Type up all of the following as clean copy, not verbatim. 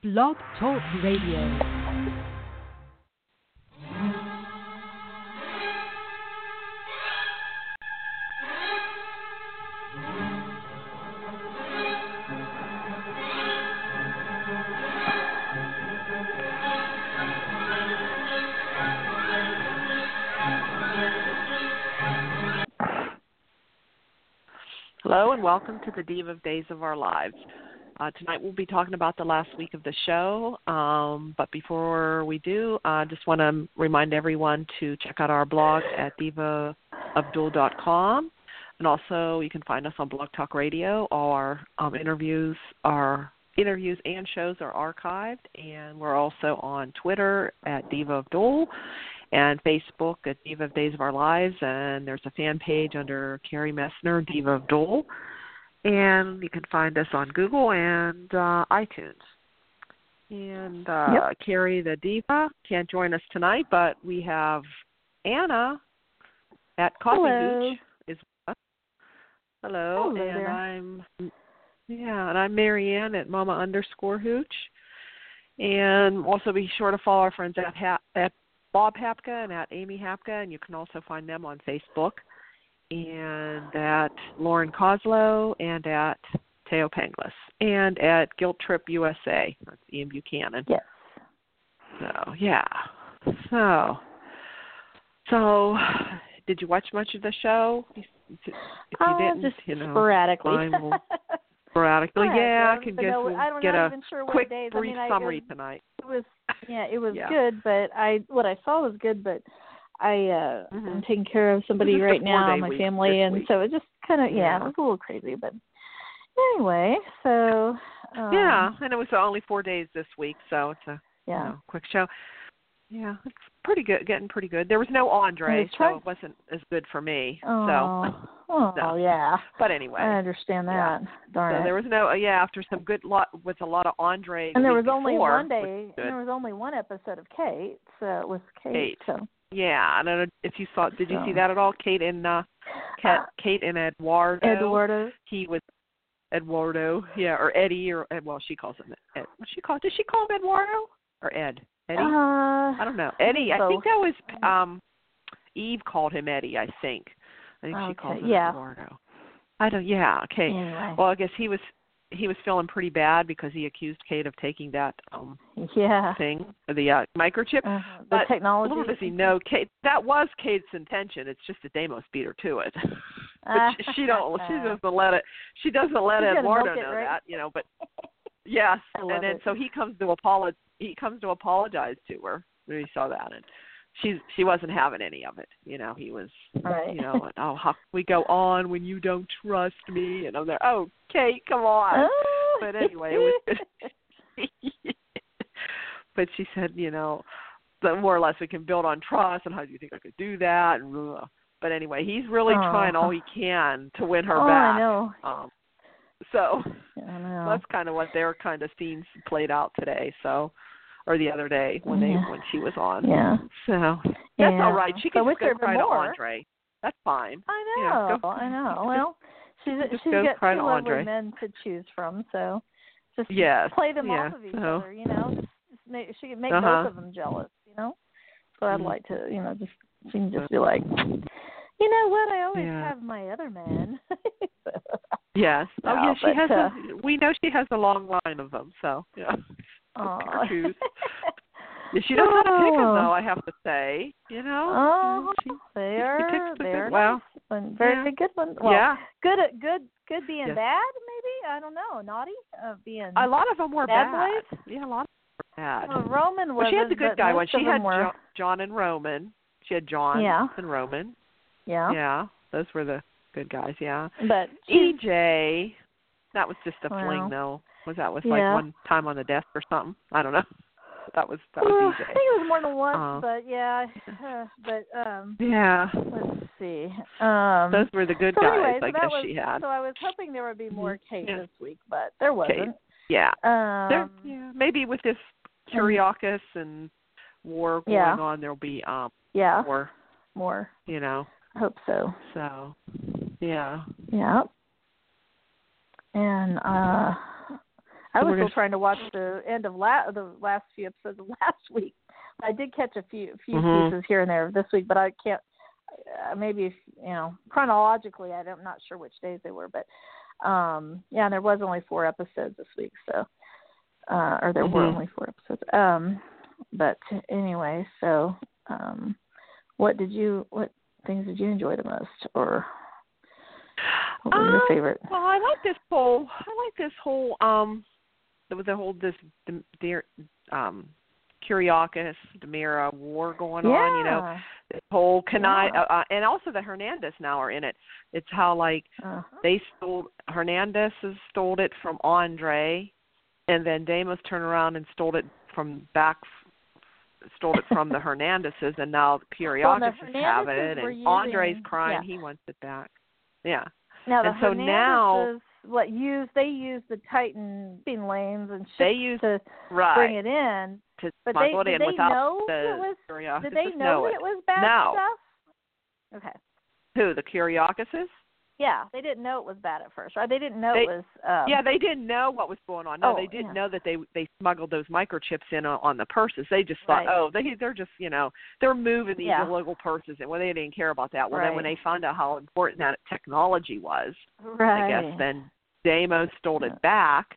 Blog Talk Radio. Hello and welcome to the Diva of Days of Our Lives. Tonight we'll be talking about the last week of the show, but before we do, I just want to remind everyone to check out our blog at divaofdual.com, and also you can find us on Blog Talk Radio. All our interviews and shows are archived, and we're also on Twitter at Diva of Dual and Facebook at Diva of Days of Our Lives, and there's a fan page under Carrie Messner, Diva of Dual, and you can find us on Google and iTunes. And Carrie the Diva can't join us tonight, but we have Anna at Coffee Hooch is with us. Hello, and there. I'm Marianne at Mama_Hooch, and also be sure to follow our friends at Bob Hapka and at Amy Hapka, and you can also find them on Facebook, and at Lauren Koslow, and at Teo Penglis, and at Guilt Trip USA. That's Ian Buchanan. Yes. So, did you watch much of the show? If you didn't, just sporadically. Sporadically, yeah. I can I'm get not a even sure what quick, days. brief summary tonight. It was good, but what I saw was good, but I'm taking care of somebody right now, my family, and so it just kind of, it was a little crazy, but anyway, so. And it was only 4 days this week, so it's a quick show. Yeah, it's pretty good, getting pretty good. There was no Andre, so it wasn't as good for me. Yeah. But anyway. I understand that. Yeah. Darn so it. there was no, after some good with a lot of Andre. And there was only before, one day, and there was only one episode of Kate, so with Kate. So. Yeah, I don't know if you saw, did you see that at all? Kate and Eduardo. Eduardo. He was Eduardo, or Eddie, she calls him Ed. Does she call him Eduardo or Ed? Eddie? I don't know. Eddie. I think that was Eve called him Eddie. I think she calls him Eduardo. Okay. Anyway. Well, I guess he was feeling pretty bad because he accused Kate of taking that thing, the microchip. The but technology. Little does he know, Kate, that was Kate's intention. It's just that Deimos beat her to it. But she doesn't let it. She doesn't let Eduardo know that, But yes, and then so he comes to apologize. He comes to apologize to her when he saw that, and she wasn't having any of it. He was, how can we go on when you don't trust me? And I'm there, Kate, come on. But anyway, it was but she said, that more or less we can build on trust, and how do you think I could do that? And but anyway, he's really trying all he can to win her back. I know. So I know. that's kind of what their kind of scenes played out today. So. Or the other day when she was on. Yeah. So that's all right. She can just go cry to Andre. That's fine. I know. I know. Well, she's got two lovely men to choose from, so just play them off of each other. She can make both of them jealous. So I'd like to, she can just be like, you know what? I always have my other man. Yes. She has. We know she has a long line of them. So yeah. She knows how to pick them, though. I have to say, they're nice. Very good ones. Well, good being bad, maybe. I don't know. Naughty being. A lot of them were bad. Boys? Yeah, a lot of them were bad. Well, Roman was. She had the good guy one. She had were... John and Roman. She had John and Roman. Yeah. Yeah, those were the good guys. Yeah. But EJ, that was just a fling, though. Was that like one time on the desk or something? I don't know. That was EJ. I think it was more than once, but let's see. Those were the good guys, I guess she had. So I was hoping there would be more Kate this week, but there wasn't. Kate. Yeah. Maybe with this Kyriakis and war going on, there'll be more. More. I hope so. So, yeah. Yeah. And I was still trying to watch the end of the last few episodes of last week. I did catch a few pieces here and there this week, but I can't. Maybe chronologically, I'm not sure which days they were, but yeah, there was only 4 episodes this week, so or there were only 4 episodes. But anyway, so what things did you enjoy the most, or what was your favorite? Well, I like this whole Kiriakis Demira war going on, this whole and also the Hernandez now are in it. It's how Hernandez has stole it from Andre, and then Deimos turned around and stole it from the Hernandezes, and now Kiriakis have it, and Andre's crying he wants it back. Yeah. Now the and so Hernandezes, now they use the Titan lanes and they use to bring it in. But did they know it was bad stuff? Okay. Who, the Kiriakises? Yeah, they didn't know it was bad at first, right? They didn't know it was. They didn't know what was going on. No, they didn't know that they smuggled those microchips in on the purses. They just thought, they're just they're moving these illegal purses, and they didn't care about that. Well, then when they found out how important that technology was, I guess then Deimos stole it back.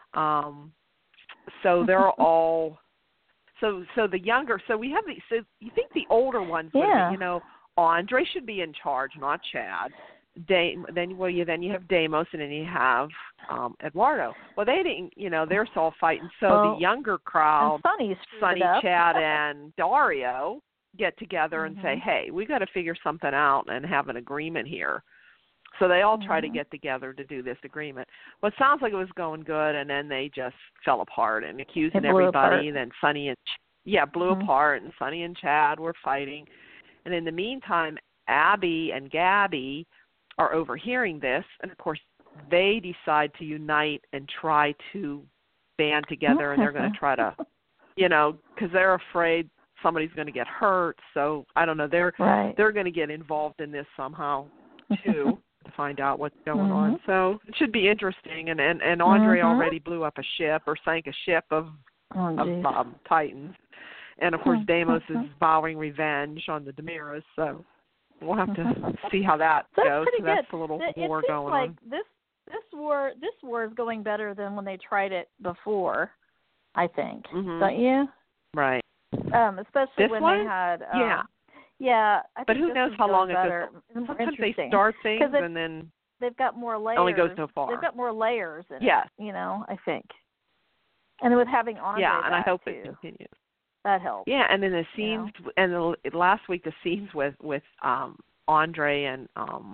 So they're all. So the younger. So we have So you think the older ones? Andre should be in charge, not Chad. Then you have Deimos, and then you have Eduardo. Well, they didn't, they're all fighting. So the younger crowd, Sonny, Chad, and Dario get together and say, hey, we got to figure something out and have an agreement here. So they all try to get together to do this agreement. Well, it sounds like it was going good, and then they just fell apart and accusing everybody. Then Sonny and blew apart, and Sonny and Chad were fighting. And in the meantime, Abby and Gabby are overhearing this, and of course they decide to unite and try to band together, and they're going to try to, because they're afraid somebody's going to get hurt. So I don't know, they're going to get involved in this somehow too to find out what's going on. So it should be interesting. And Andre already blew up a ship or sank a ship of Titans, and of course Deimos is vowing revenge on the Demiras. So we'll have to see how that goes. That's a little war going on. This war is going better than when they tried it before, I think. Don't you? Right. Especially this when one? they had. Yeah. I but think who knows how long it goes? Sometimes they start things and then they've got more layers. Only goes so far. They've got more layers in it. I think. And with having Andre and I hope too. It continues. That helps. Yeah, and then the scenes, and last week the scenes with Andre and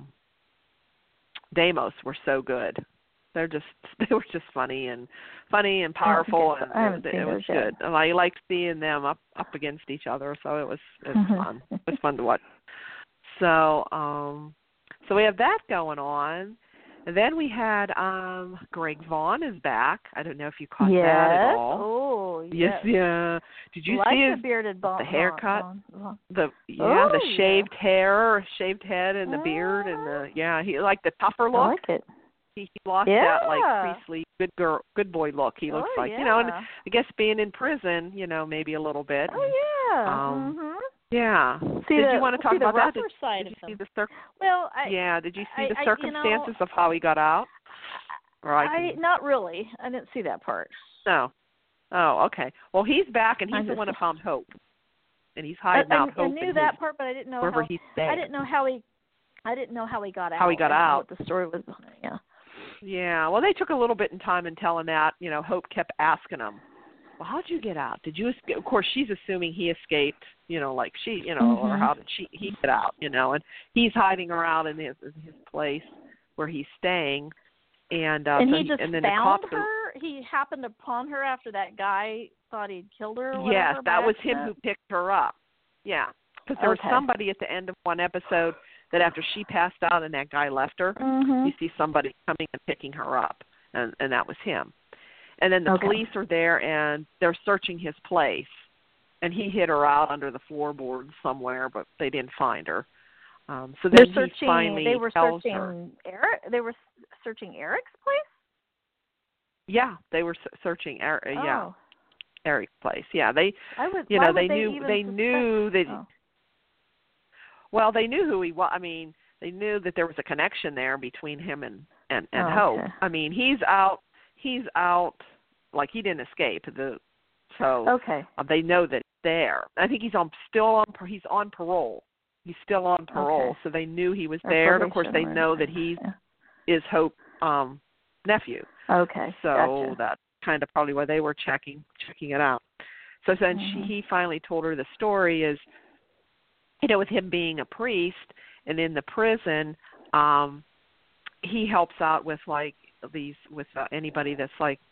Deimos were so good. They were just funny and powerful, and it was good. And I liked seeing them up against each other, so it was fun. It was fun to watch. So we have that going on. And then we had Greg Vaughn is back. I don't know if you caught that at all. Oh, yes. Yeah. Did you see his the haircut? The shaved hair, shaved head, and the beard, and he liked the tougher look. I like it. He lost that priestly good boy look. He looks like and I guess being in prison, maybe a little bit. Oh yeah. Yeah. Did you want to talk about that? Did you see the did you see the circumstances of how he got out? Not really. I didn't see that part. No. Oh, okay. Well, he's back, and he's the one who found Hope, and he's hiding out Hope. I knew that part, but I didn't know wherever he's staying. I didn't know how he got out. How he got out? What the story was. Yeah. Yeah. Well, they took a little bit of time in telling that. Hope kept asking him, well, how'd you get out? Did you escape? Of course, she's assuming he escaped, like she, or how did he get out, and he's hiding her out in his place where he's staying. And he just found her? He happened upon her after that guy thought he'd killed her or whatever? Yes, that was him who picked her up. Yeah, because there was somebody at the end of one episode that after she passed out and that guy left her, you see somebody coming and picking her up, and that was him. And then the police are there, and they're searching his place. And he hid her out under the floorboards somewhere, but they didn't find her. So then he finally tells her. They were searching Eric's place? Yeah, they were searching. Yeah, Eric's place. Yeah, they. They knew that. Oh. Well, they knew who he was. I mean, they knew that there was a connection there between him and Hope. Okay. I mean, he's out. Like he didn't escape. They know that he's there. I think he's on parole. He's still on parole, so they knew he was there. And of course, they know that he is Hope's nephew. Okay. So that's kind of probably why they were checking it out. So then he finally told her the story is, with him being a priest and in the prison, he helps out with like these with anybody that's like,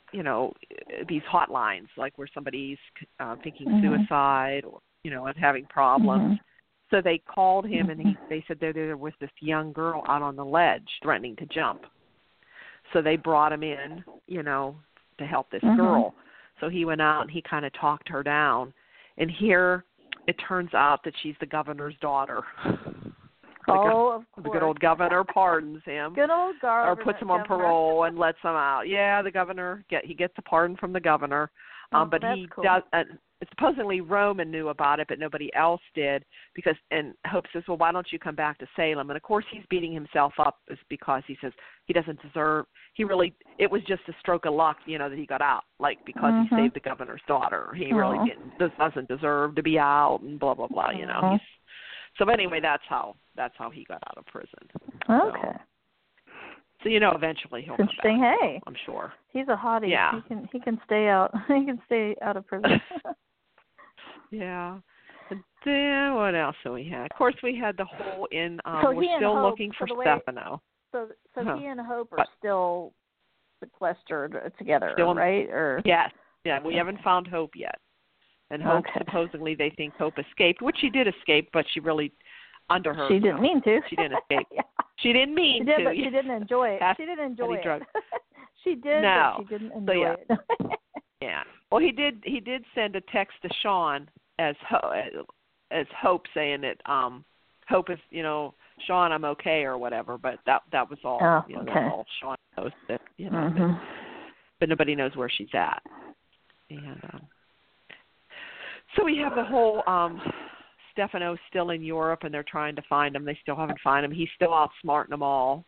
these hotlines, like where somebody's thinking suicide or and having problems. So they called him and they said there was this young girl out on the ledge threatening to jump. So they brought him in, to help this girl. So he went out and he kind of talked her down. And here it turns out that she's the governor's daughter. Of course. The good old governor pardons him. Good old governor. Or puts him on parole and lets him out. Yeah, the governor, he gets a pardon from the governor. But he does. Supposedly Roman knew about it, but nobody else did and Hope says, well, why don't you come back to Salem? And of course he's beating himself up because he says he doesn't deserve, it was just a stroke of luck, that he got out, like because he saved the governor's daughter. He really doesn't deserve to be out and blah, blah, blah, So anyway, that's how he got out of prison. Okay. So eventually he'll come back. Hey, I'm sure. He's a hottie. Yeah. He can stay out. He can stay out of prison. Yeah. And then what else do we have? Of course, we had the whole we're still looking for Stefano. So he and Hope are still sequestered together, right? Or yes. Yeah, we haven't found Hope yet. And Hope, supposedly they think Hope escaped, which she did escape, but she really, under her. She didn't mean to. She didn't escape. She didn't mean to. But she didn't enjoy it. She didn't enjoy it. She did, no. but she didn't enjoy it. Yeah. Well, he did send a text to Sean as Hope saying that Hope is, Sean, I'm okay or whatever, but that was all. That's all Sean posted. But nobody knows where she's at. And so we have the whole Stefano's still in Europe, and they're trying to find him. They still haven't found him. He's still outsmarting them all,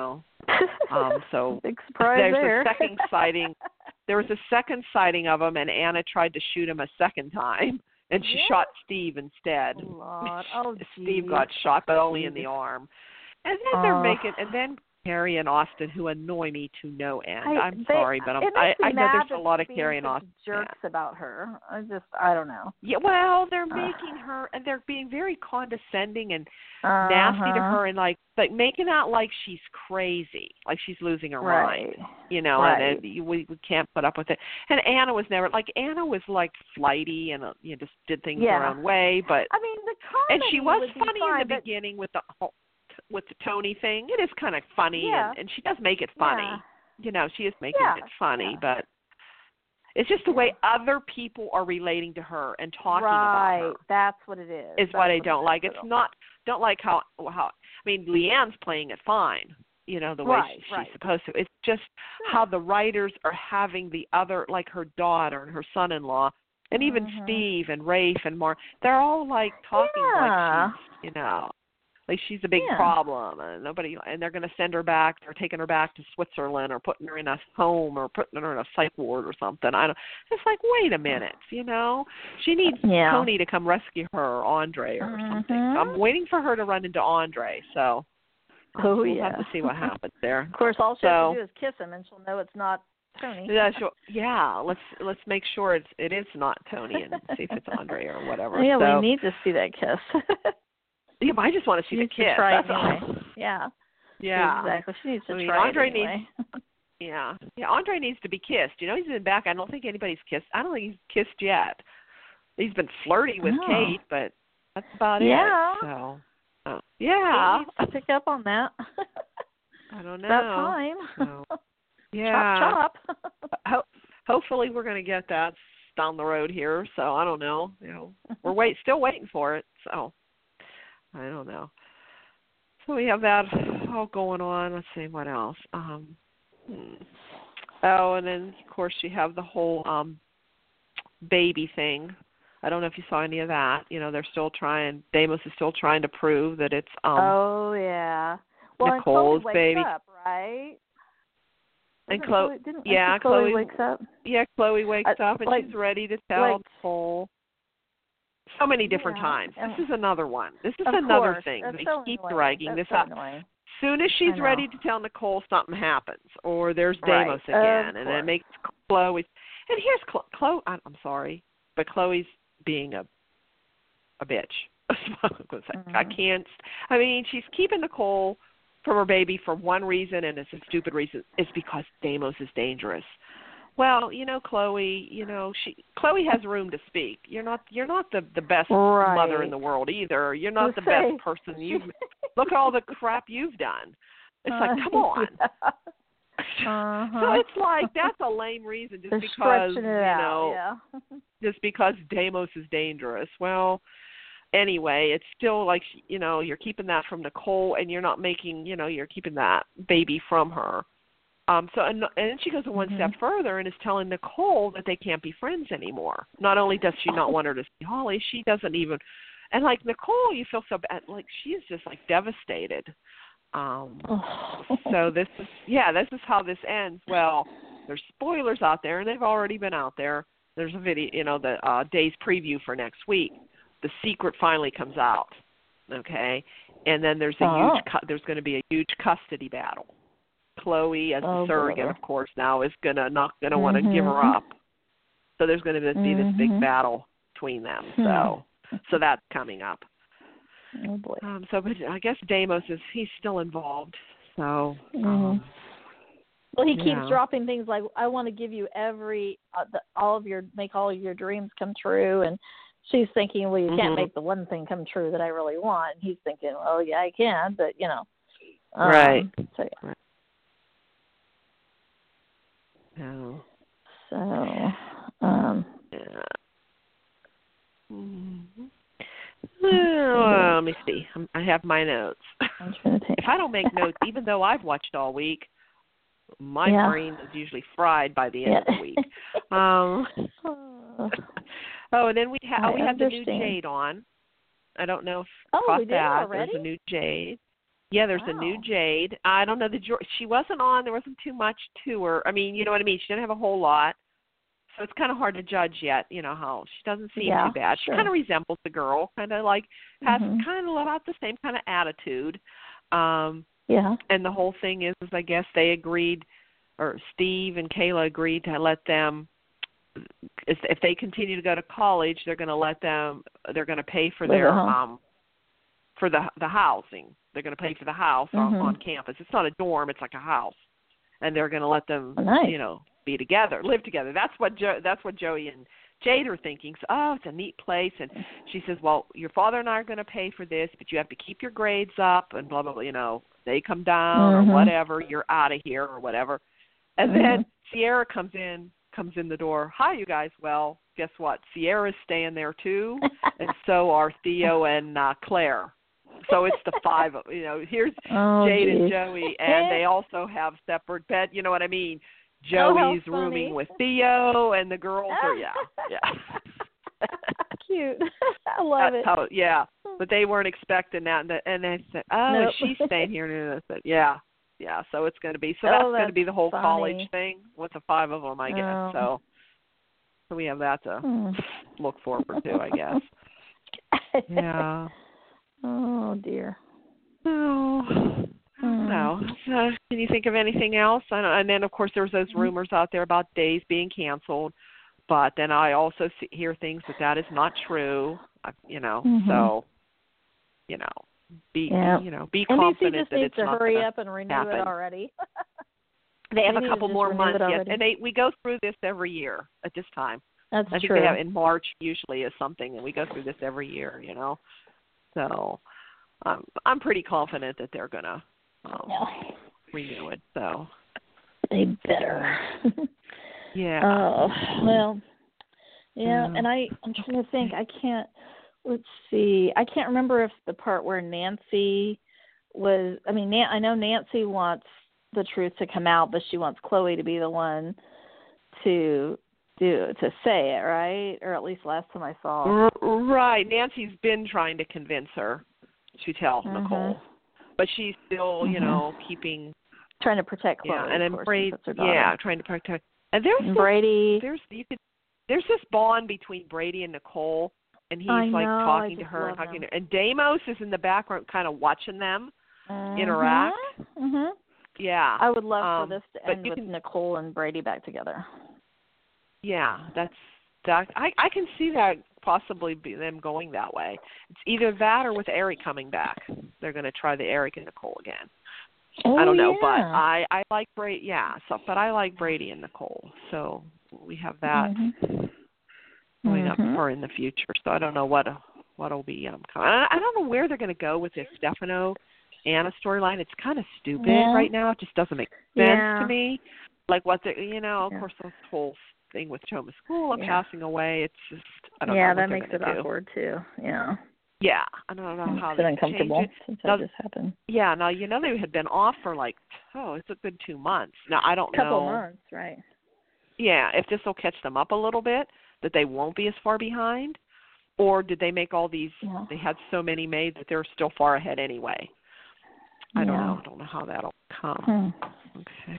So big surprise there's a second sighting. There was a second sighting of him, and Anna tried to shoot him a second time, and she shot Steve instead. Steve got shot, but only in the arm. And then they're making, and then Carrie and Austin, who annoy me to no end. I'm sorry, but I know there's a lot of Carrie and Austin jerks about her. I don't know. Yeah, well, they're making her, and they're being very condescending and nasty to her, and like making out like she's crazy, like she's losing her mind. And we can't put up with it. And Anna was never Anna was flighty and just did things her own way. But I mean, the comedy and she was funny fine, in the beginning with the Tony thing. It is kind of funny, and she does make it funny. She is making it funny, but it's just the way other people are relating to her and talking about her. That's what it is. Is what I don't like. It's don't like how I mean, Leanne's playing it fine. The way she's supposed to. It's just how the writers are having the other, like her daughter and her son-in-law, and even Steve and Rafe and Mark. They're all talking like she's, like she's a big problem, and they're going to send her back. They're taking her back to Switzerland, or putting her in a home, or putting her in a psych ward or something. It's like, wait a minute, she needs Tony to come rescue her, or Andre, or something. So I'm waiting for her to run into Andre. So we'll have to see what happens there. Of course, all she has to do is kiss him, and she'll know it's not Tony. Yeah, let's make sure it is not Tony, and see if it's Andre or whatever. Yeah, we need to see that kiss. Yeah, but I just want to see the kiss. Try anyway. Yeah. Yeah. Exactly. She needs to try Andre anyway. Andre needs to be kissed. He's been back. I don't think anybody's kissed. I don't think he's kissed yet. He's been flirty with Kate, but that's about it. So, He needs to pick up on that. I don't know. About time. So, yeah. Chop. Hopefully we're going to get that down the road here. So I don't know. We're still waiting for it. So. I don't know. So we have that all going on. Let's see what else. Oh, and then of course you have the whole baby thing. I don't know if you saw any of that. They're still trying. Deimos is still trying to prove that it's oh yeah. Well, Nicole's Chloe baby. Wakes up, right? And Chloe wakes up. Yeah, Chloe wakes up and she's ready to tell Nicole. So many different times. This is another one. This is another thing. They keep dragging this up. As soon as she's ready to tell Nicole, something happens, or there's Deimos again, and it makes Chloe. And here's Chloe. I'm sorry, but Chloe's being a bitch. I can't. I mean, she's keeping Nicole from her baby for one reason, and it's a stupid reason. It's because Deimos is dangerous. Well, Chloe, Chloe has room to speak. You're not the best mother in the world either. You're not the best person. Look at all the crap you've done. It's like, come on. Yeah. So it's like that's a lame reason just because just because Deimos is dangerous. Well, anyway, it's still like you're keeping that from Nicole, and you're not making you're keeping that baby from her. And then she goes one step further and is telling Nicole that they can't be friends anymore. Not only does she not want her to see Holly, she doesn't even. And like Nicole, you feel so bad. Like she is just like devastated. So this is how this ends. Well, there's spoilers out there, and they've already been out there. There's a video, the day's preview for next week. The secret finally comes out. Okay, and then there's there's going to be a huge custody battle. Chloe, as the surrogate, of course, now is not gonna want to give her up. So there's going to be this big battle between them. So that's coming up. Oh boy. But I guess Deimos he's still involved. So. Well, he keeps dropping things like, "I want to give you make all of your dreams come true," and she's thinking, "Well, you can't make the one thing come true that I really want." And he's thinking, "Oh yeah, I can," but Right. So yeah. Right. No. So, let me see. I have my notes. I'm trying to if I don't make notes, even though I've watched all week, my brain is usually fried by the end of the week. And then we have the new Jade on. I don't know if you caught that. Already? There's a new Jade. Yeah, there's a new Jade. I don't know. She wasn't on. There wasn't too much to her. I mean, you know what I mean? She didn't have a whole lot. So it's kind of hard to judge yet, how she doesn't seem too bad. She kind of resembles the girl, kind of like has kind of about the same kind of attitude. And the whole thing is I guess they agreed, or Steve and Kayla agreed to let them, if they continue to go to college, they're going to pay for their, for the housing. They're going to pay for the house on campus. It's not a dorm; it's like a house, and they're going to let them, be together, live together. That's what Joey and Jade are thinking. So, it's a neat place. And she says, "Well, your father and I are going to pay for this, but you have to keep your grades up and blah blah blah. They come down or whatever. You're out of here or whatever." And then Sierra comes in the door. "Hi, you guys." Well, guess what? Sierra's staying there too, and so are Theo and Claire. So it's the five of here's Jade and Joey, and they also have separate bed. You know what I mean? Joey's rooming with Theo, and the girls are cute. I love it. But they weren't expecting that, and they said, "Oh, is she staying here?" And I said, "Yeah." So it's going to be that's going to be the whole college thing with the five of them, I guess. So we have that to look forward to, I guess. Yeah. Oh dear. Oh. No. Can you think of anything else? And then, of course, there's those rumors out there about days being canceled. But then I also hear things that is not true. So, be confident that it's not going to hurry up and renew it already. They have a couple more months yet, and we go through this every year at this time. That's true. I think they have in March usually is something, and we go through this every year. So I'm pretty confident that they're gonna renew it. So they better. Yeah. Oh well. Yeah, and I'm trying to think. Let's see. I can't remember if the part where Nancy was. I mean, I know Nancy wants the truth to come out, but she wants Chloe to be the one to say it, right? Or at least last time I saw. Right. Nancy's been trying to convince her to tell Nicole, but she's still, you know, trying to protect Chloe. Yeah, and then Brady. Trying to protect. And Brady. There's this bond between Brady and Nicole, and he's talking to her and talking to her. And Deimos is in the background, kind of watching them interact. Yeah. I would love for this to end with Nicole and Brady back together. Yeah, I can see that possibly be them going that way. It's either that or with Eric coming back. They're going to try the Eric and Nicole again. I don't know, but I like Brady. Yeah, but I like Brady and Nicole, so we have that going up for in the future. So I don't know what'll be coming. I don't know where they're going to go with this Stefano Anna storyline. It's kind of stupid right now. It just doesn't make sense to me. Like what of course, this whole thing with Joe Mascula passing away. It's just I don't know. Yeah, that makes it awkward too. Yeah. Yeah, I don't know how it's been uncomfortable since that just happened. Yeah, now they had been off for it's a good 2 months. Now I don't know. Couple months, right? Yeah, if this will catch them up a little bit, that they won't be as far behind, or did they make all these? Yeah. They had so many made that they're still far ahead anyway. I don't know. I don't know how that'll come. Okay.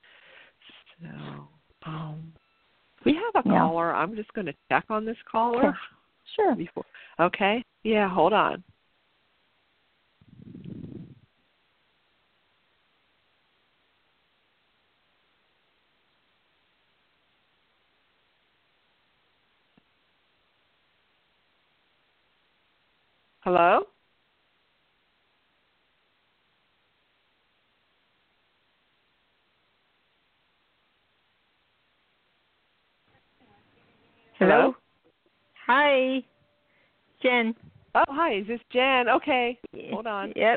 So, we have a caller. I'm just going to check on this caller. Sure. Okay. Yeah, hold on. Hello? Hello? Hi. Jen. Oh, hi. Is this Jen? Okay. Hold on. Yep.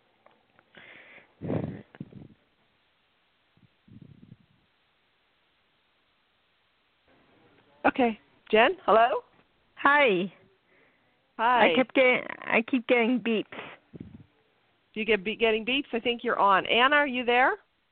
Okay. Jen, hello? Hi. Hi. I keep getting beeps. Do you get getting beeps? I think you're on. Anna, are you there?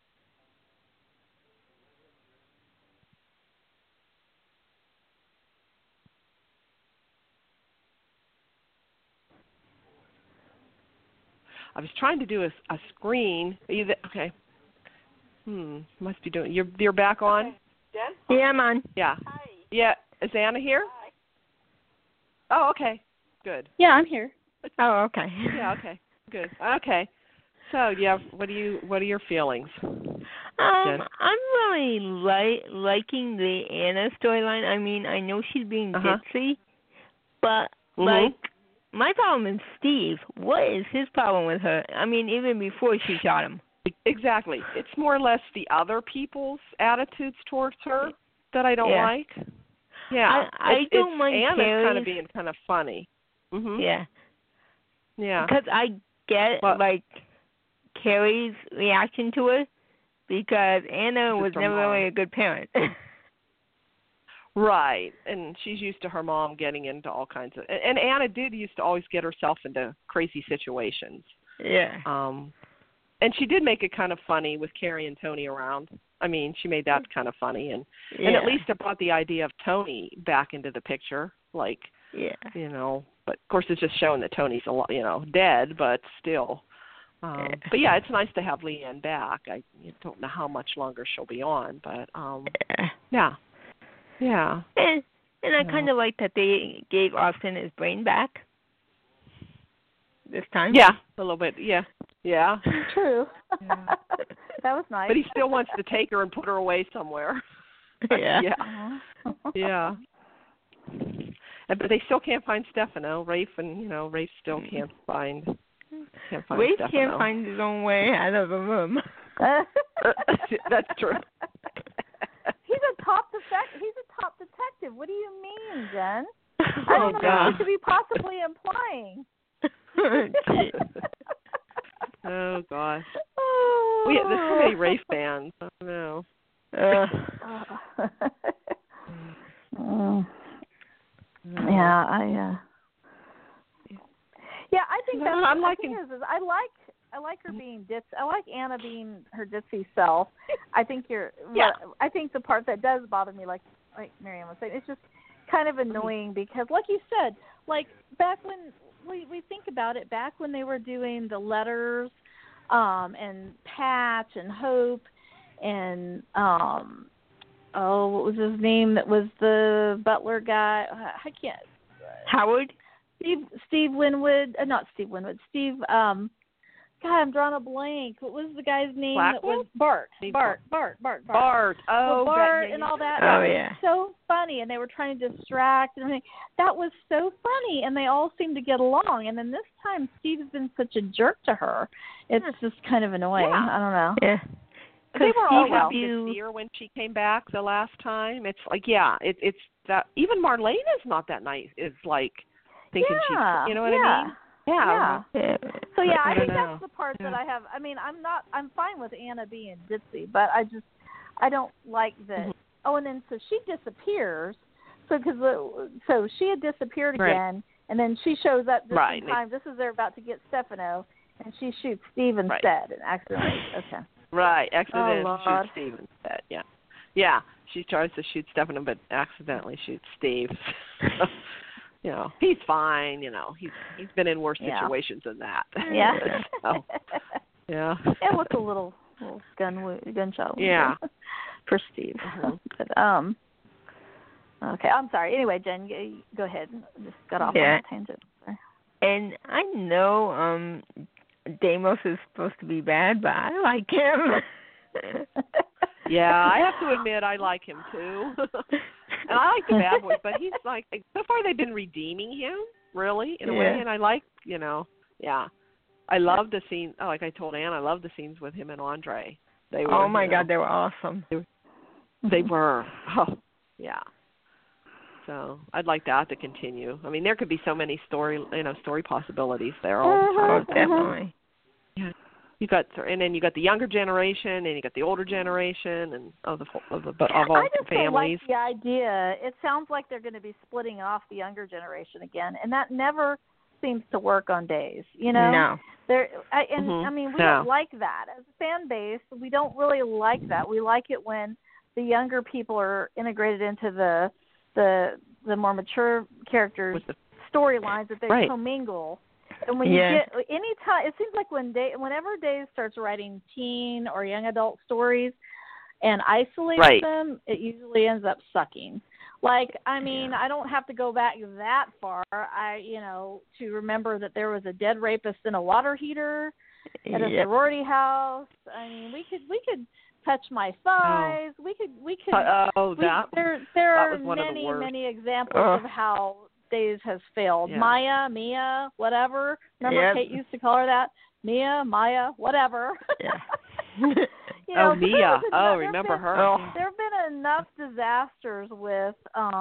I was trying to do a screen. Are you there? Okay. Must be doing. You're back on. Okay. Jen? Yeah, I'm on. Yeah. Hi. Yeah. Is Anna here? Hi. Oh, okay. Good. Yeah, I'm here. Oh, okay. Yeah. Okay. Good. Okay. So, what are your feelings? I'm really liking the Anna storyline. I mean, I know she's being ditzy, but my problem is Steve. What is his problem with her? I mean, even before she shot him. Exactly. It's more or less the other people's attitudes towards her that I don't like. Yeah. I don't mind Anna's Carrie's kind of being kind of funny. Yeah. Yeah. Because I get, Carrie's reaction to her, because Anna was never really a good parent. Right, and she's used to her mom getting into all kinds of, and Anna used to always get herself into crazy situations. Yeah. And she did make it kind of funny with Carrie and Tony around. I mean, she made that kind of funny, and at least it brought the idea of Tony back into the picture, but of course it's just showing that Tony's dead, but still. But yeah, it's nice to have Leanne back. I don't know how much longer she'll be on, but yeah. And I kind of like that they gave Austin his brain back this time. Yeah, a little bit. Yeah. True. Yeah. That was nice. But he still wants to take her and put her away somewhere. Yeah. Yeah. But they still can't find Stefano. Rafe still can't find Rafe Stefano. can't find his own way out of the room. That's true. He's a top detective. What do you mean, Jen? I don't know what you could be possibly implying. Oh gosh. There's so many Rafe fans. I don't know. I think that's. I'm liking. I her being ditzy. I like Anna being her ditzy self. I think I think the part that does bother me, like Miriam was saying, it's just kind of annoying because, like you said, like back when we think about it, back when they were doing the letters, and Patch and Hope, and what was his name? That was the butler guy. I can't. Howard. Steve Winwood. Not Steve Winwood. Steve. God, I'm drawing a blank. What was the guy's name? Blackwell? That was Bart. Bart. Oh, Bart and all that. Oh, yeah. So funny, and they were trying to distract and everything. That was so funny, and they all seemed to get along. And then this time, Steve's been such a jerk to her. It's just kind of annoying. Yeah. I don't know. Yeah. They were all happy to see her when she came back the last time. It's like, it's that even Marlene is not that nice. It's like thinking she's, you know what I mean? Yeah. So I think that's the part that I have. I mean, I'm fine with Anna being ditzy, but I don't like that. Mm-hmm. Oh, and then so she disappears. So she had disappeared again, and then she shows up just in time. This is they're about to get Stefano, and she shoots Steve instead and accidentally. Okay. Right, accidentally shoots Steve instead. Yeah. Yeah, she tries to shoot Stefano, but accidentally shoots Steve. You know, he's fine. You know, he's been in worse situations than that. Yeah. So, yeah. It was a little gunshot. Yeah. For Steve. Mm-hmm. But, okay, I'm sorry. Anyway, Jen, go ahead. Just got off on a tangent. Sorry. And I know Deimos is supposed to be bad, but I like him. Yeah, I have to admit I like him too. And I like the bad boys, but he's like, so far they've been redeeming him, really, in a way. And I like, I love the scene. Oh, like I told Ann, I love the scenes with him and Andre. They were, oh my God, they were awesome. They were. Oh, yeah. So I'd like that to continue. I mean, there could be so many story possibilities there all the time. Oh, definitely. Yeah. You got the younger generation, and you got the older generation, and of all I just families. Don't like the idea. It sounds like they're going to be splitting off the younger generation again, and that never seems to work on Days. You know, no. I mean, we don't like that as a fan base. We don't really like that. We like it when the younger people are integrated into the more mature characters' storylines, that they commingle. And when you get any time, it seems like whenever Days starts writing teen or young adult stories and isolates them, it usually ends up sucking. Like, I mean, I don't have to go back that far. To remember that there was a dead rapist in a water heater at a sorority house. I mean, we could touch my thighs. We could. There are many examples of how Days has failed. Yeah. Mia, whatever. Remember Kate used to call her that? Maya, whatever. Yeah. Mia. Remember her. There have been enough disasters with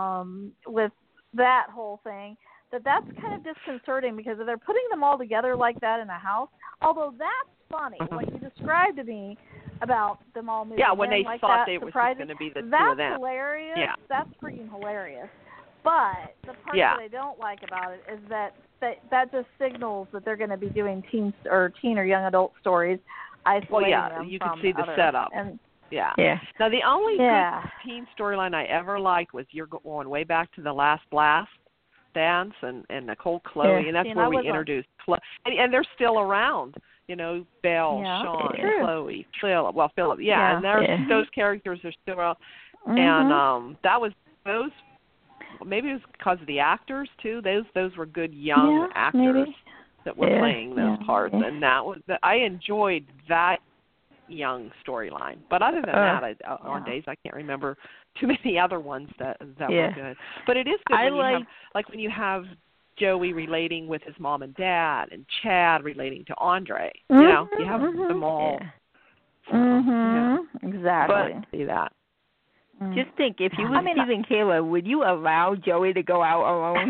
that whole thing that's kind of disconcerting, because if they're putting them all together like that in a house, although that's funny, what you described to me about them all moving when in they like thought that, they were going to be the two of them. That's hilarious. Yeah. That's freaking hilarious. But the part that I don't like about it is that just signals that they're going to be doing teen or young adult stories, isolating them you from can see the others. setup. And, Now, the only good teen storyline I ever liked was you're going way back to the Last Blast dance and Nicole Chloe, and that's where we introduced Chloe. And they're still around. You know, Belle, Sean, Chloe, Philip. And those characters are still around. Mm-hmm. And that was those. Maybe it was because of the actors too. Those were good young actors that were playing those parts, and that was I enjoyed that young storyline. But other than that, on Days I can't remember too many other ones that were good. But it is good when you have Joey relating with his mom and dad, and Chad relating to Andre. Mm-hmm, you know, you have them all. Yeah. So, exactly. But see that. Just think, if you were Steve and Kayla, would you allow Joey to go out alone?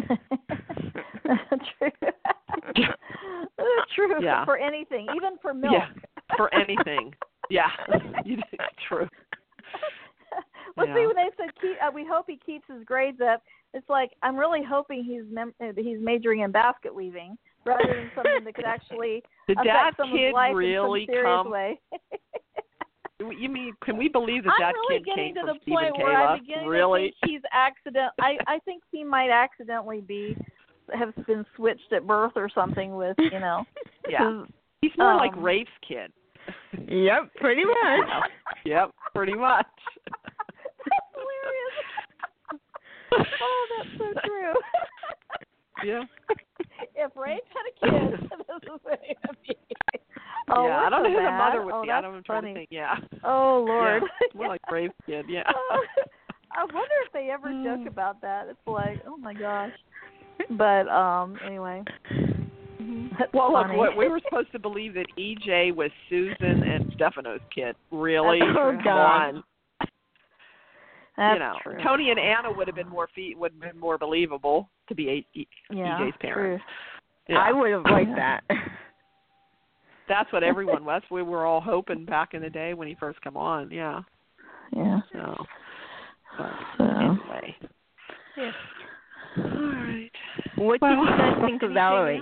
True. Yeah. For anything, even for milk. Yeah, for anything. Yeah, true. Let's see, when they said we hope he keeps his grades up, it's like, I'm really hoping he's majoring in basket weaving, rather than something that could actually did affect that someone's kid life really in some serious way. You mean, can we believe that I'm really kid came from Steve and getting to the point where I'm Kayla? beginning Really? to think he's I think he might accidentally have been switched at birth or something with, Yeah. He's more like Rafe's kid. Yep, pretty much. Yep, pretty much. That's hilarious. Oh, that's so true. Yeah. If Rafe had a kid, this is what it would be. Oh, yeah, I don't know who the mother would be. I That's don't know, trying to think. Yeah. Oh, Lord. Yeah, more like Rafe's kid, yeah. I wonder if they ever joke about that. It's like, oh my gosh. But anyway. Well, funny. look, we were supposed to believe that EJ was Susan and Stefano's kid. Really? Oh, God. That's true. Tony and Anna would have been more believable to be EJ's parents. True. Yeah. I would have liked that. That's what everyone was. We were all hoping back in the day when he first came on. Yeah. Yeah. So anyway. Yeah. All right. What do you guys think of Valerie?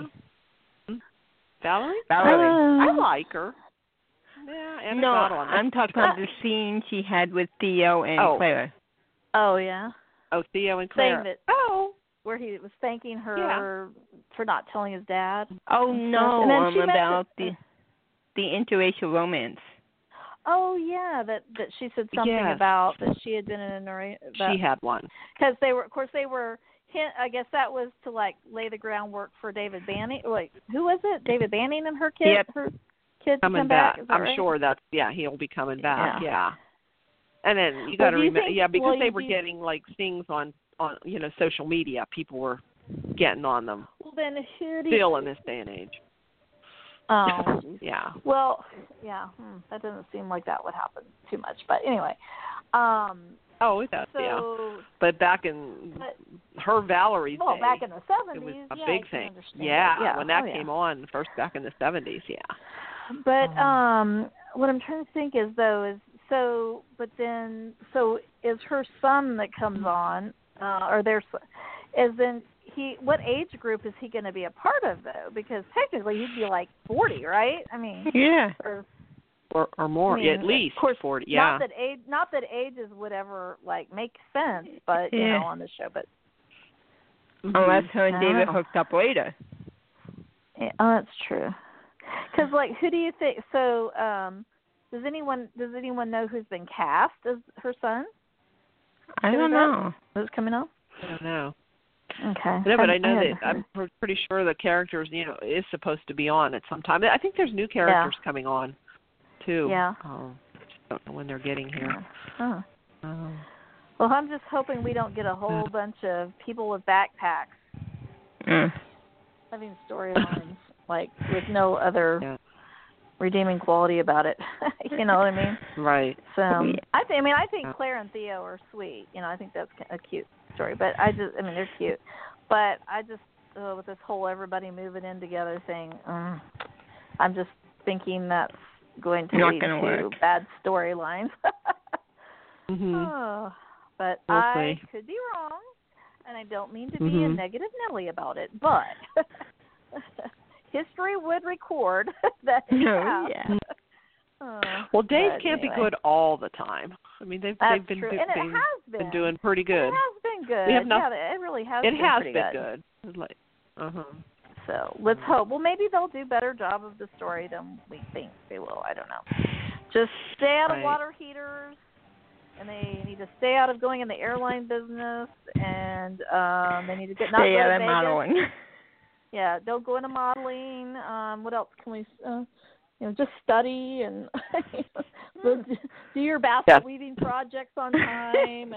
Valerie? Valerie. I like her. Yeah, no, I'm talking about the scene she had with Theo and Claire. Oh, yeah. Oh, Theo and Claire. Where he was thanking her for not telling his dad. Oh, no, about the interracial romance. Oh, yeah, that she said something about that she had been in a she had one. Because they were, I guess that was to, lay the groundwork for David Banning. Wait, who was it? David Banning and her kid? Yep. Her kid coming come back. I'm right? Sure he'll be coming back, yeah. And then you got to remember, because they were getting, things on social media. People were getting on them. Well, then who do still in this day and age. Oh, yeah. Well, yeah, that doesn't seem like that would happen too much. But anyway. It does, yeah. But back in her Valerie's day. back in the 70s, it was a big thing. Yeah, when that came on, first back in the 70s, yeah. But what I'm trying to think is, though, is her son that comes on, what age group is he going to be a part of, though? Because technically he'd be 40, right? I mean, yeah, or more, at least, of course, 40. Yeah. Not that ages would ever make sense, but on the show, but unless her and David hooked up later. Yeah, that's true. Because who do you think? So, does anyone know who's been cast as her son? I don't know. Who's coming up? I don't know. Okay. No, but I know that I'm pretty sure the characters, is supposed to be on at some time. I think there's new characters coming on, too. Yeah. Just don't know when they're getting here. Huh. Well, I'm just hoping we don't get a whole bunch of people with backpacks having storylines with no other redeeming quality about it. You know what I mean? Right. So I think Claire and Theo are sweet. I think that's a cute story. But they're cute. But I just with this whole everybody moving in together thing, I'm just thinking that's going to lead to bad storylines. But I could be wrong, and I don't mean to be a negative Nelly about it, but history would record that. Well, days can't be good all the time. I mean, they've been doing pretty good. It has been good. It really has. It has been good. So let's hope. Well, maybe they'll do a better job of the story than we think they will. I don't know. Just stay out of water heaters, and they need to stay out of going in the airline business, and they need to not go to Vegas. Modeling. Yeah, don't go into modeling. What else can we? Just study and do your basket weaving projects on time,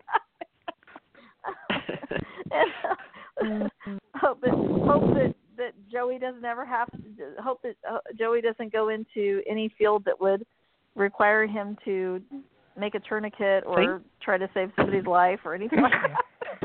and hope that Joey doesn't ever have to. Hope that Joey doesn't go into any field that would require him to make a tourniquet or try to save somebody's life or anything like that.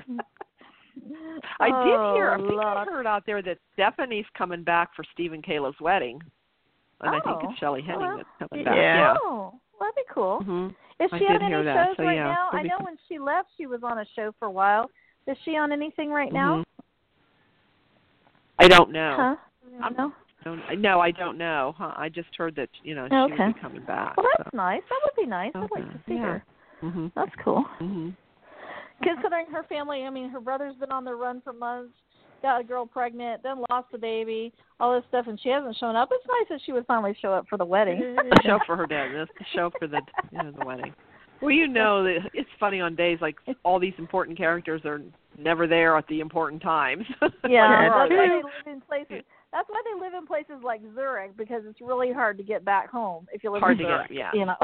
I did hear. I think I heard out there that Stephanie's coming back for Steve and Kayla's wedding, and I think it's Shelley Henning that's coming back. Yeah. Oh, that'd be cool. Is she on any shows right now? I know when she left, she was on a show for a while. Is she on anything right now? I don't know. Huh? No, I don't know. I just heard that she would be coming back. Well, that's nice. That would be nice. I'd like to see her. Mm-hmm. That's cool. Mm-hmm. Considering her family, her brother's been on the run for months, got a girl pregnant, then lost a baby, all this stuff, and she hasn't shown up. It's nice that she would finally show up for the wedding. Show for her dad. Show for the the wedding. Well, that it's funny on days like all these important characters are never there at the important times. Yeah, that's why they live in places. That's why they live in places like Zurich, because it's really hard to get back home if you live in Zurich.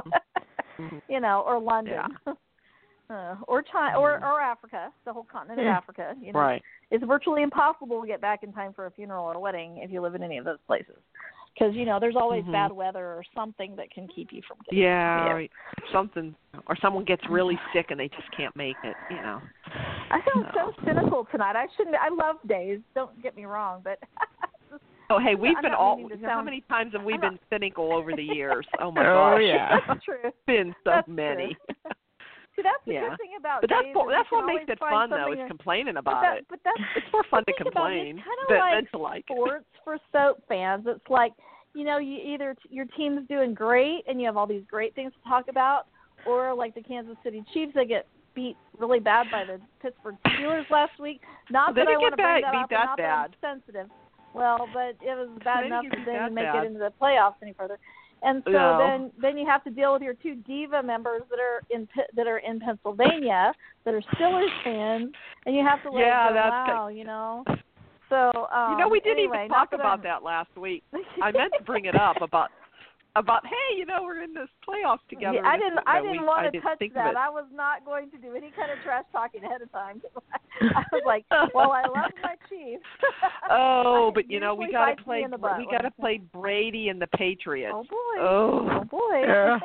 Or London. Yeah. Or China, or Africa, the whole continent of Africa. Right. It's virtually impossible to get back in time for a funeral or a wedding if you live in any of those places, because there's always bad weather or something that can keep you from getting. Right. Something, or someone gets really sick and they just can't make it. I feel so cynical tonight. I love days. Don't get me wrong, but. Oh, hey, we've been how many times have we been cynical over the years? Oh my gosh. Oh yeah. That's true. It's been so many. See, that's the good thing about But days. that's what makes it fun, though, is complaining about it. But that's it's more fun to complain than to like. Sports for soap fans. It's like, you either your team's doing great and you have all these great things to talk about, or like the Kansas City Chiefs, they get beat really bad by the Pittsburgh Steelers last week. Not that I want to bring that up, not that I'm sensitive. Well, but it was bad enough to then make it into the playoffs any further. And so then you have to deal with your two diva members that are in Pennsylvania that are Steelers fans, and you have to let them wow, So we didn't even talk about that last week. I meant to bring it up about hey, we're in this playoffs together. Yeah, I didn't want to touch that. I was not going to do any kind of trash talking ahead of time. I was like, well, I love my Chiefs. Oh, but we got to play Brady and the Patriots. Oh boy. Oh boy. Yeah.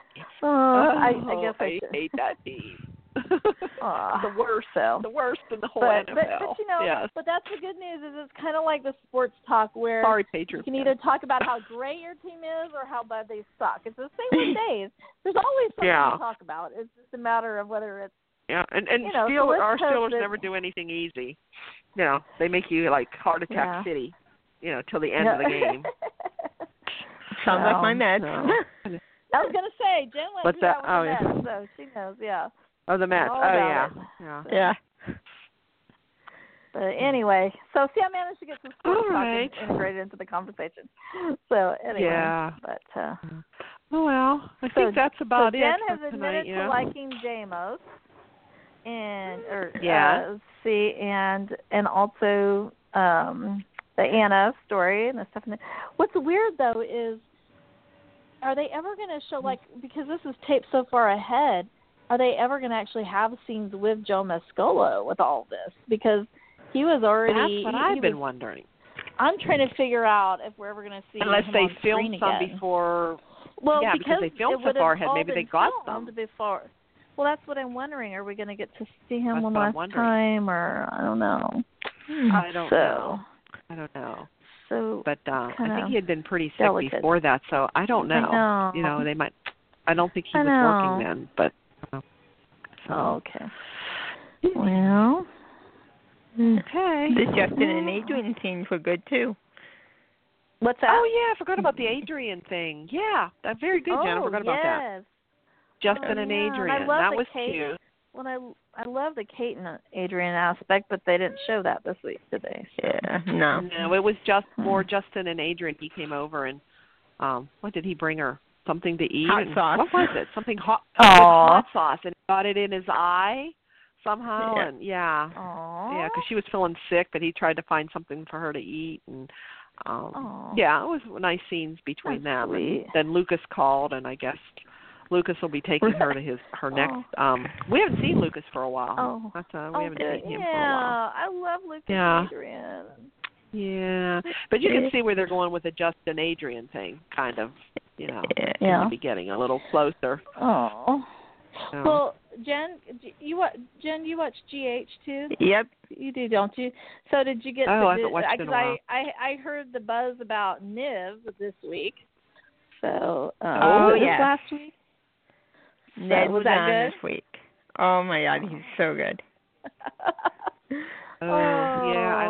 I guess I hate that team. The worst in the whole NFL. But that's the good news is it's kind of like the sports talk where Patriots. You can either talk about how great your team is or how bad they suck. It's the same with days. There's always something to talk about. It's just a matter of whether it's and our Steelers never do anything easy. They make you like heart attack city. Till the end of the game. Sounds like my Mets. I was gonna say Jen went through that with the Mets, so she knows. Yeah. Oh, the Mets. Yeah. But anyway, so see, I managed to get some sports talk integrated into the conversation. So anyway, but I think that's about it. Jen has for admitted tonight, to liking JMOs, and also the Anna story and the stuff. What's weird though is, are they ever going to show because this is taped so far ahead? Are they ever going to actually have scenes with Joe Mascolo with all this? Because he was already. That's what I've been wondering. I'm trying to figure out if we're ever going to see unless him they on filmed some again. Before. Well, because they filmed so far ahead, maybe they got some before. Well, that's what I'm wondering. Are we going to get to see him one last time, or I don't know. I don't know. So, but I think he had been pretty sick before that, so I don't know. They might. I don't think he was working then, but. Okay. Well. Okay. The Justin and Adrian scenes were good too. What's that? Oh yeah, I forgot about the Adrian thing. Yeah, that's very good, Jen. I forgot about that. Justin and Adrian. That was cute. Well, I love the Kate and Adrian aspect, but they didn't show that this week, did they? Yeah, no. No, it was just more Justin and Adrian. He came over and what did he bring her? Something to eat. Hot sauce. What was it? Something hot. Hot sauce, and he got it in his eye somehow, and because she was feeling sick, but he tried to find something for her to eat, and it was nice scenes between them. Sweet. And then Lucas called, and I guess Lucas will be taking her to her next. We haven't seen Lucas for a while. We haven't seen him for a while. Yeah, I love Lucas and Adrian. Yeah, but you can see where they're going with the Justin Adrian thing, kind of. Maybe getting a little closer. Oh. Well, Jen, you watch GH too? Yep. You do, don't you? So did you get? I haven't watched in a while. I heard the buzz about Niv this week. So last week. Ned was that good this week. Oh my God, he's so good. I like. I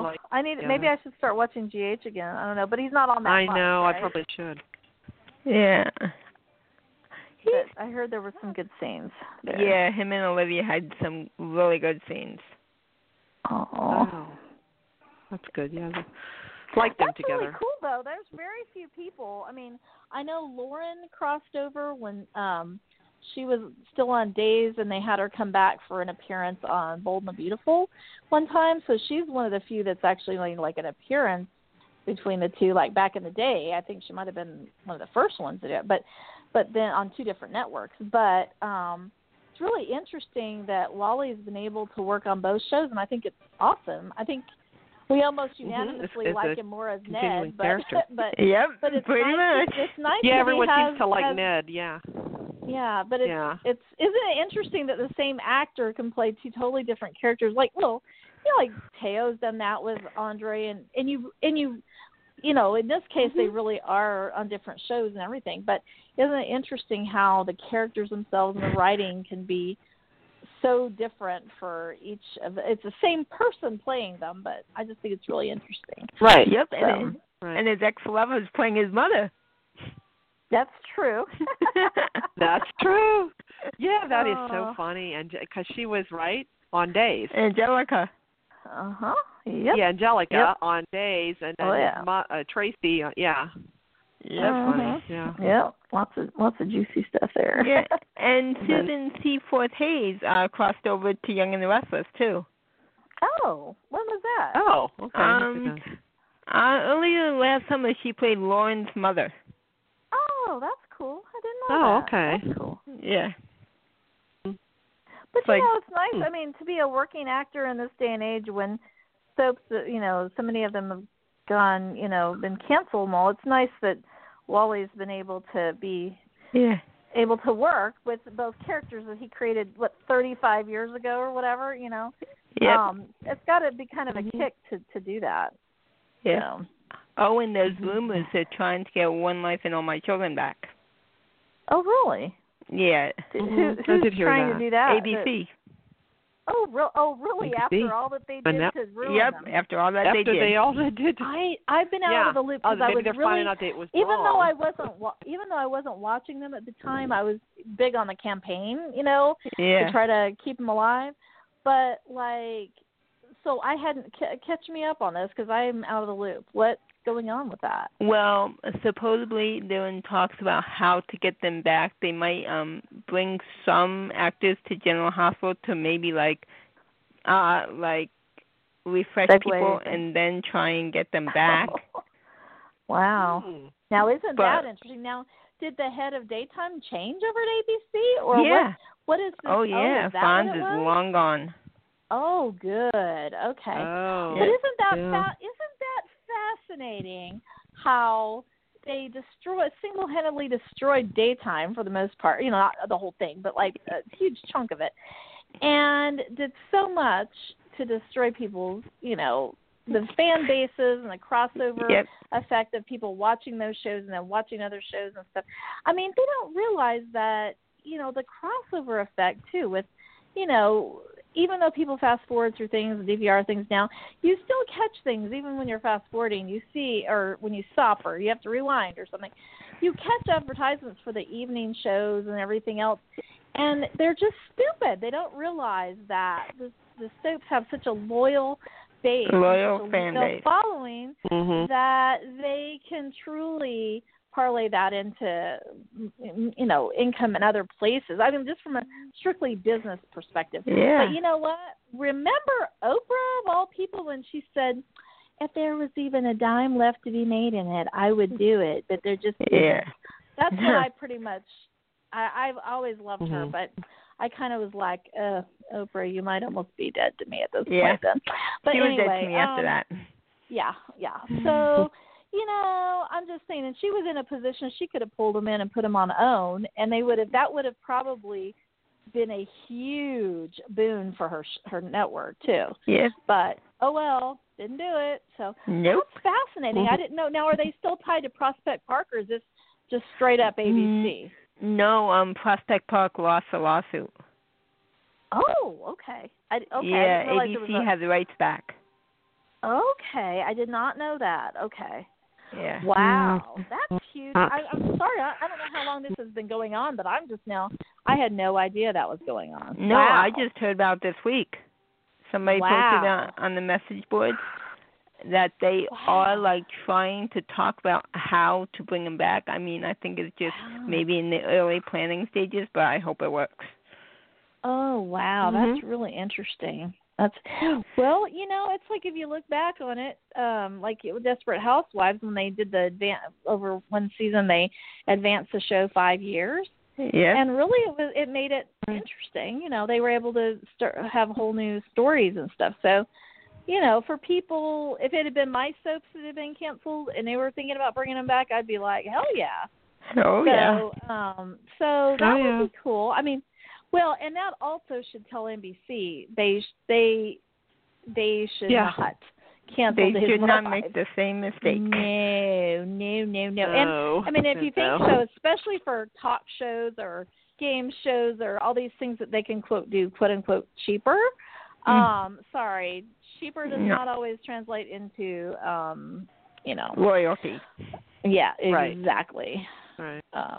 Maybe I should start watching GH again. I don't know, but he's not on that. I much, know. right? I probably should. Yeah. But I heard there were some good scenes there. Yeah, him and Olivia had some really good scenes. Oh. That's good. Yeah. Like them together. That's really cool, though. There's very few people. I mean, I know Lauren crossed over when she was still on Days, and they had her come back for an appearance on Bold and the Beautiful one time. So she's one of the few that's actually like an appearance between the two. Like back in the day, I think she might have been one of the first ones to do it. But then on two different networks. But it's really interesting that Wally's been able to work on both shows, and I think it's awesome. I think we almost unanimously like him more as Ned, but but it's pretty nice. much. It's nice. Yeah, that everyone seems to like has, Ned. Yeah. Yeah, but it's isn't it interesting that the same actor can play two totally different characters? Like, like Teo's done that with Andre, and you in this case they really are on different shows and everything. But isn't it interesting how the characters themselves and the writing can be so different for each of it's the same person playing them, but I just think it's really interesting. Right. Yep. So, and his ex-lover is playing his mother. That's true. That's true. Yeah, that is so funny, and because she was on Days. Angelica. Yep. Yeah, Angelica on Days, and Tracy. Yeah. Yeah, funny. Yeah. Yeah, lots of juicy stuff there. Yeah, and Susan Seaforth Hayes crossed over to Young and the Restless too. Oh, when was that? Oh, okay. Earlier last summer, she played Lauren's mother. Oh, that's cool. I didn't know that. Oh, okay. That's cool. Yeah. But it's nice. I mean, to be a working actor in this day and age when soaps, so many of them have gone, been canceled and all. It's nice that Wally's been able to be able to work with those characters that he created 35 years ago or whatever. Yeah. It's got to be kind of a kick to do that. Yeah. Oh, and there's rumors they're trying to get One Life and All My Children back. Oh, really? Yeah. Who's trying to do that? ABC. Oh, really? ABC. After all that they did to ruin them? After all that they did. After they all did. I've been out of the loop because I was finding out it was even wrong. though I wasn't watching them at the time, I was big on the campaign, to try to keep them alive. But so I hadn't catch me up on this because I'm out of the loop. What's going on with that? Well, supposedly they're in talks about how to get them back. They might bring some actors to General Hospital to maybe refresh people and then try and get them back. Wow. Now isn't that interesting? Now, did the head of daytime change over at ABC or what is this? Oh yeah, Fonz is long gone. Oh, good. Okay. Oh, but isn't that fascinating how they single-handedly destroyed daytime for the most part, not the whole thing, but a huge chunk of it, and did so much to destroy people's, the fan bases and the crossover effect of people watching those shows and then watching other shows and stuff. I mean, they don't realize that, the crossover effect too with, even though people fast forward through things, DVR things now, you still catch things even when you're fast forwarding. You see, or when you stop, or you have to rewind or something. You catch advertisements for the evening shows and everything else, and they're just stupid. They don't realize that the soaps have such a loyal base, fan base, following that they can truly parlay that into, income in other places. I mean, just from a strictly business perspective. Yeah. But you know what? Remember Oprah, of all people, when she said, if there was even a dime left to be made in it, I would do it. But they're just That's what I pretty much, I've always loved her, but I kind of was like, Oprah, you might almost be dead to me at this point then. But she anyway, was dead to me after that. Yeah. So, I'm just saying, and she was in a position she could have pulled them in and put them on OWN, and that would have probably been a huge boon for her network too. Yes. But didn't do it. So nope. That's fascinating. I didn't know. Now, are they still tied to Prospect Park, or is this just straight up ABC? No, Prospect Park lost a lawsuit. Oh, okay. Yeah, ABC has the rights back. Okay, I did not know that. Okay. Yeah. Wow, that's huge. I'm sorry, I don't know how long this has been going on, but I had no idea that was going on. No, wow. I just heard about this week. Somebody posted on the message board that they are like trying to talk about how to bring them back. I mean, I think it's just maybe in the early planning stages, but I hope it works. Oh, wow, that's really interesting. That's well, it's like if you look back on it, like with Desperate Housewives when they did the over one season, they advanced the show 5 years. Yeah. And really, it made it interesting. They were able to have whole new stories and stuff. So, for people, if it had been my soaps that had been canceled and they were thinking about bringing them back, I'd be like, hell yeah. Oh, yeah. So that would be cool. I mean, well, and that also should tell NBC they should not cancel. They should not make the same mistake. No. And I mean, if you think so, especially for talk shows or game shows or all these things that they can quote unquote cheaper. Sorry, cheaper does not always translate into royalty. Yeah, exactly. Right.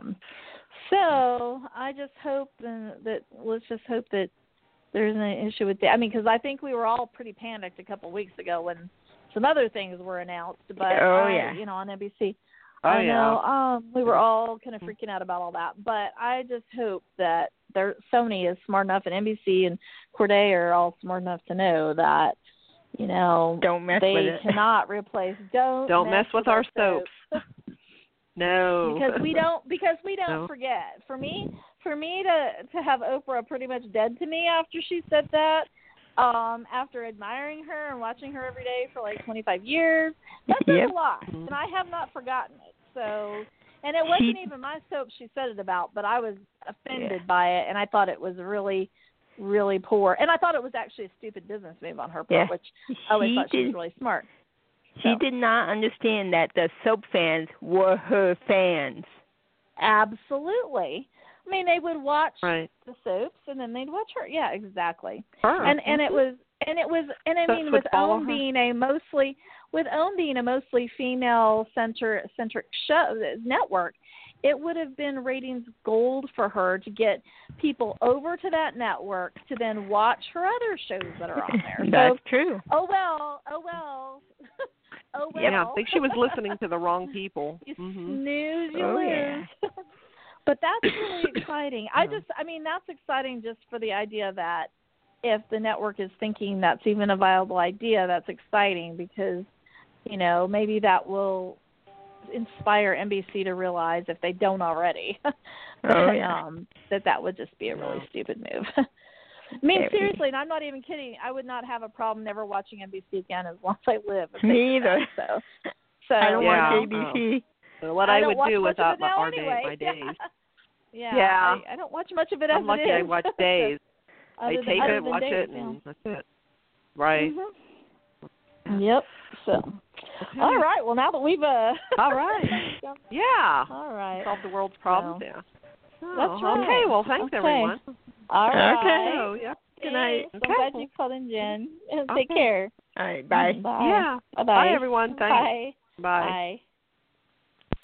So I just hope let's just hope that there's an issue with that. I mean, because I think we were all pretty panicked a couple of weeks ago when some other things were announced. But on NBC, I know we were all kind of freaking out about all that. But I just hope that Sony is smart enough, and NBC and Corday are all smart enough to know that don't mess with it. They cannot replace. Don't mess with our soaps. No. Because we don't forget. For me to have Oprah pretty much dead to me after she said that, after admiring her and watching her every day for like 25 years, that says a lot, and I have not forgotten it. So, and it wasn't even my soap she said it about, but I was offended by it, and I thought it was really, really poor, and I thought it was actually a stupid business move on her part, which I always thought she was really smart. She did not understand that the soap fans were her fans. Absolutely. I mean, they would watch the soaps and then they'd watch her. Yeah, exactly. And it was I mean, with OWN being a mostly female centric show network, it would have been ratings gold for her to get people over to that network to then watch her other shows that are on there. That's true. Oh well. Oh, well. Yeah, I think she was listening to the wrong people. You snooze, you lose. Yeah. But that's really exciting. That's exciting just for the idea that if the network is thinking that's even a viable idea, that's exciting because, maybe that will inspire NBC to realize, if they don't already, that would just be a really stupid move. I mean, seriously, and I'm not even kidding. I would not have a problem never watching NBC again as long as I live. Me either. So I don't watch ABC. So what I would do without my days. Yeah. I don't watch much of it as I'm lucky it is. I watch days. I tape it, watch it, and that's it. Right. Mm-hmm. Yep. So. Okay. All right. Well, now that we've all right. Yeah. All right. Solved the world's problems. That's right. Okay. Well, thanks everyone. All right. Okay. Oh, yeah. Good night. I'm glad you called in, Jen. Take care. All right. Bye. Bye. Yeah. Bye. Bye, everyone. Thanks. Bye. Bye. Bye.